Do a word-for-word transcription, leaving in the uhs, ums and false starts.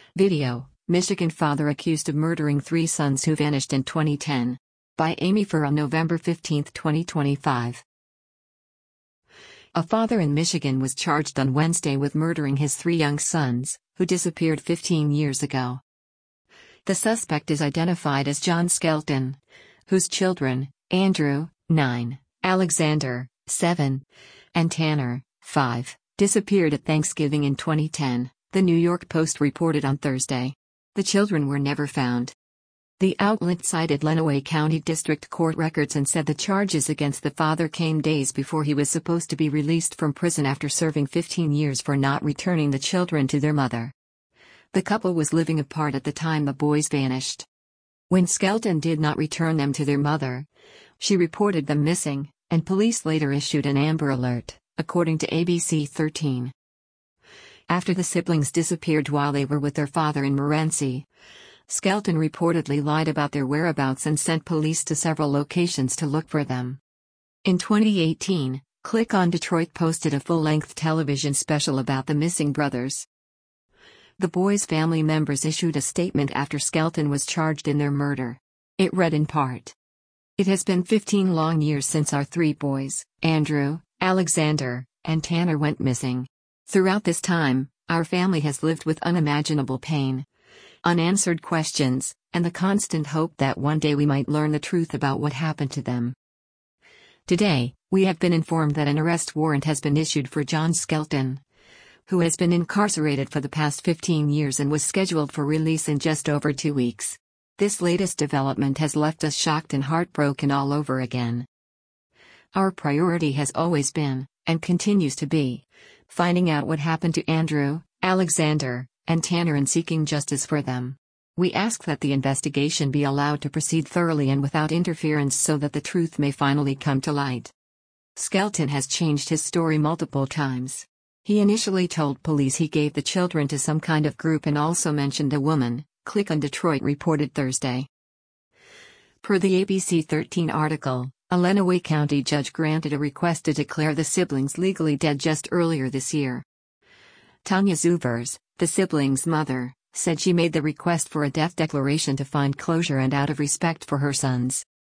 Video: Michigan father accused of murdering three sons who vanished in twenty ten. By Amy Furr on November fifteenth, twenty twenty-five. A father in Michigan was charged on Wednesday with murdering his three young sons, who disappeared fifteen years ago. The suspect is identified as John Skelton, whose children, Andrew, nine, Alexander, seven, and Tanner, five, disappeared at Thanksgiving in twenty ten, the New York Post reported on Thursday. The children were never found. The outlet cited Lenawee County District Court records and said the charges against the father came days before he was supposed to be released from prison after serving fifteen years for not returning the children to their mother. The couple was living apart at the time the boys vanished. When Skelton did not return them to their mother, she reported them missing, and police later issued an Amber Alert, according to A B C thirteen. After the siblings disappeared while they were with their father in Morenci, Skelton reportedly lied about their whereabouts and sent police to several locations to look for them. In twenty eighteen, Click on Detroit posted a full-length television special about the missing brothers. The boys' family members issued a statement after Skelton was charged in their murder. It read in part: "It has been fifteen long years since our three boys, Andrew, Alexander, and Tanner went missing. Throughout this time, our family has lived with unimaginable pain, unanswered questions, and the constant hope that one day we might learn the truth about what happened to them. Today, we have been informed that an arrest warrant has been issued for John Skelton, who has been incarcerated for the past fifteen years and was scheduled for release in just over two weeks. This latest development has left us shocked and heartbroken all over again. Our priority has always been, and continues to be, finding out what happened to Andrew, Alexander, and Tanner and seeking justice for them. We ask that the investigation be allowed to proceed thoroughly and without interference so that the truth may finally come to light." Skelton has changed his story multiple times. He initially told police he gave the children to some kind of group and also mentioned a woman, Click on Detroit reported Thursday. Per the A B C thirteen article, a Lenawee County judge granted a request to declare the siblings legally dead just earlier this year. Tanya Zuvers, the siblings' mother, said she made the request for a death declaration to find closure and out of respect for her sons.